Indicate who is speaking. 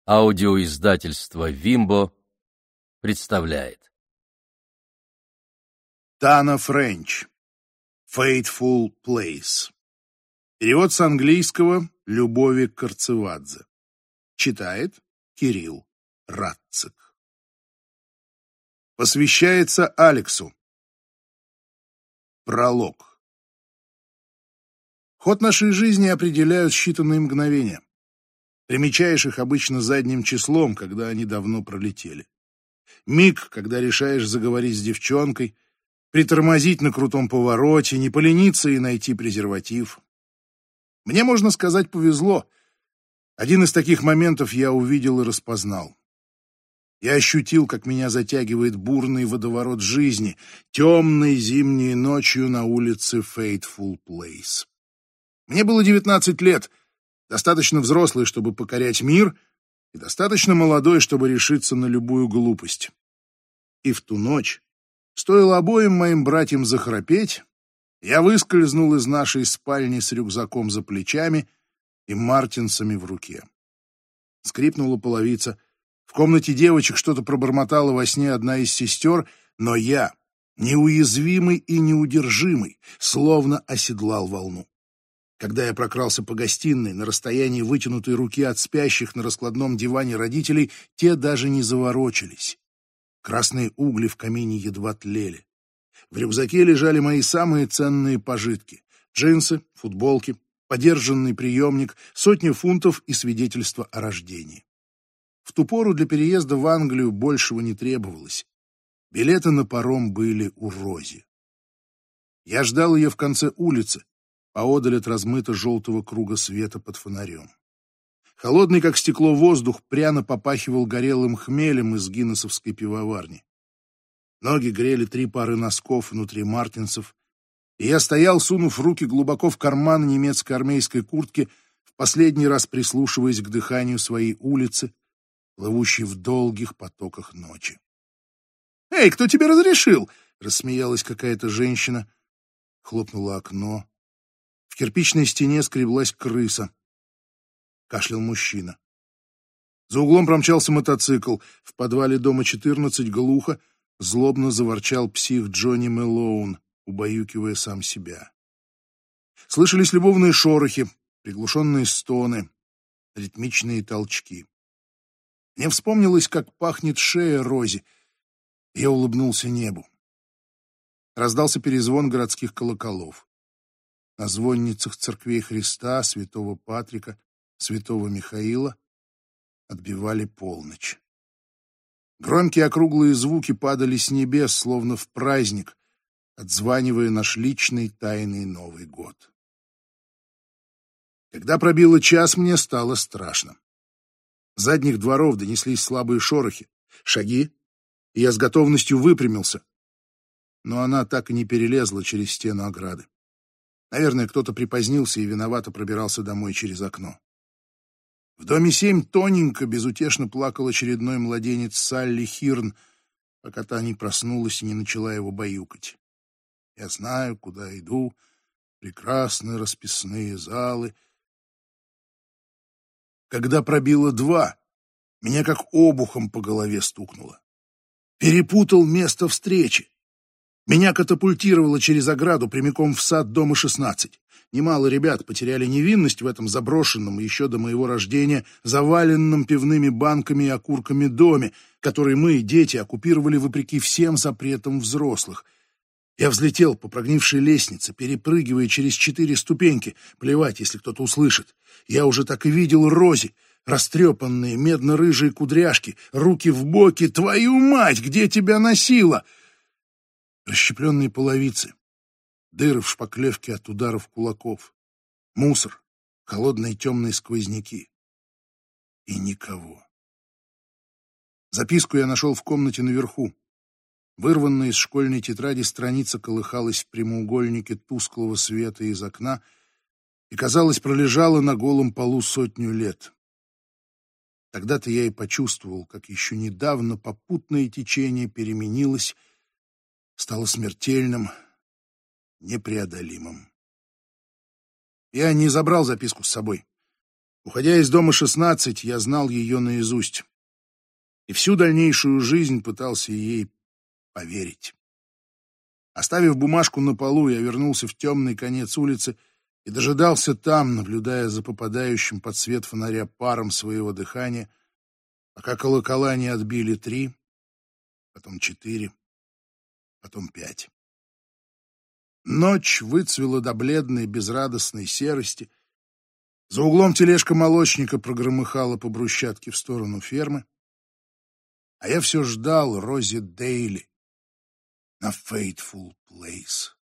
Speaker 1: Аудиоиздательство «Вимбо» представляет.
Speaker 2: Тана Френч. Fateful Place. Перевод с английского Любови Карцевадзе. Читает Кирилл Радцик. Посвящается Алексу. Пролог. Ход нашей жизни определяют считанные мгновения. Примечаешь их обычно задним числом, когда они давно пролетели. Миг, когда решаешь заговорить с девчонкой, притормозить на крутом повороте, не полениться и найти презерватив. Мне, можно сказать, повезло. Один из таких моментов я увидел и распознал. Я ощутил, как меня затягивает бурный водоворот жизни, темной зимней ночью на улице Fateful Place. Мне было 19 лет, достаточно взрослый, чтобы покорять мир, и достаточно молодой, чтобы решиться на любую глупость. И в ту ночь, стоило обоим моим братьям захрапеть, я выскользнул из нашей спальни с рюкзаком за плечами и мартинсами в руке. Скрипнула половица. В комнате девочек что-то пробормотала во сне одна из сестер, но я, неуязвимый и неудержимый, словно оседлал волну. Когда я прокрался по гостиной на расстоянии вытянутой руки от спящих на раскладном диване родителей, те даже не заворочились. Красные угли в камине едва тлели. В рюкзаке лежали мои самые ценные пожитки: джинсы, футболки, подержанный приемник, 100 фунтов и свидетельство о рождении. В ту пору для переезда в Англию большего не требовалось. Билеты на паром были у Рози. Я ждал ее в конце улицы, поодаль от размыто-желтого круга света под фонарем. Холодный, как стекло, воздух пряно попахивал горелым хмелем из гиннесовской пивоварни. Ноги грели 3 пары носков внутри мартинсов, и я стоял, сунув руки глубоко в карман немецкой армейской куртки, в последний раз прислушиваясь к дыханию своей улицы, плывущей в долгих потоках ночи. «Эй, кто тебе разрешил?» — рассмеялась какая-то женщина. Хлопнуло окно. В кирпичной стене скреблась крыса. Кашлял мужчина. За углом промчался мотоцикл. В подвале дома 14 глухо, злобно заворчал псих Джонни Мэлоун, убаюкивая сам себя. Слышались любовные шорохи, приглушенные стоны, ритмичные толчки. Мне вспомнилось, как пахнет шея Рози. Я улыбнулся небу. Раздался перезвон городских колоколов. На звонницах церквей Христа, Святого Патрика, Святого Михаила отбивали полночь. Громкие округлые звуки падали с небес, словно в праздник, отзванивая наш личный тайный Новый год. Когда пробило час, мне стало страшно. С задних дворов донеслись слабые шорохи, шаги, и я с готовностью выпрямился. Но она так и не перелезла через стену ограды. Наверное, кто-то припозднился и виновато пробирался домой через окно. В доме 7 тоненько, безутешно плакал очередной младенец Салли Хирн, пока та не проснулась и не начала его баюкать. Я знаю, куда иду, прекрасные расписные залы. Когда пробило 2, меня как обухом по голове стукнуло. Перепутал место встречи. Меня катапультировало через ограду прямиком в сад дома 16. Немало ребят потеряли невинность в этом заброшенном еще до моего рождения, заваленном пивными банками и окурками доме, который мы, дети, оккупировали вопреки всем запретам взрослых. Я взлетел по прогнившей лестнице, перепрыгивая через 4 ступеньки. Плевать, если кто-то услышит. Я уже так и видел Рози. Растрепанные медно-рыжие кудряшки, руки в боки. Твою мать, где тебя носило? Расщепленные половицы, дыры в шпаклевке от ударов кулаков, мусор, холодные темные сквозняки. И никого. Записку я нашел в комнате наверху. Вырванная из школьной тетради страница колыхалась в прямоугольнике тусклого света из окна и, казалось, пролежала на голом полу 100 лет. Тогда-то я и почувствовал, как еще недавно попутное течение переменилось, стало смертельным, непреодолимым. Я не забрал записку с собой. Уходя из дома 16, я знал ее наизусть. И всю дальнейшую жизнь пытался ей поверить. Оставив бумажку на полу, я вернулся в темный конец улицы и дожидался там, наблюдая за попадающим под свет фонаря паром своего дыхания, пока колокола не отбили 3, потом 4, потом 5. Ночь выцвела до бледной безрадостной серости. За углом тележка молочника прогромыхала по брусчатке в сторону фермы, а я все ждал Рози Дейли на Fateful Place.